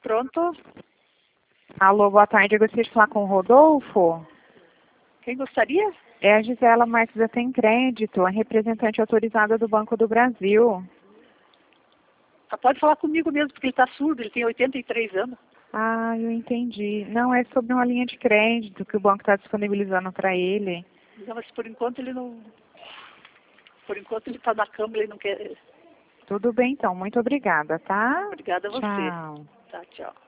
Pronto? Alô, boa tarde. Eu gostaria de falar com o Rodolfo. Quem gostaria? É a Gisela Marques da Tem Crédito, a representante autorizada do Banco do Brasil. Ah, pode falar comigo mesmo, porque ele está surdo, ele tem 83 anos. Ah, eu entendi. Não, é sobre uma linha de crédito que o banco está disponibilizando para ele. Não, mas por enquanto ele não... Por enquanto ele está na cama, ele não quer... Tudo bem, então. Muito obrigada, tá? Obrigada a você. Tchau. Tá, tchau.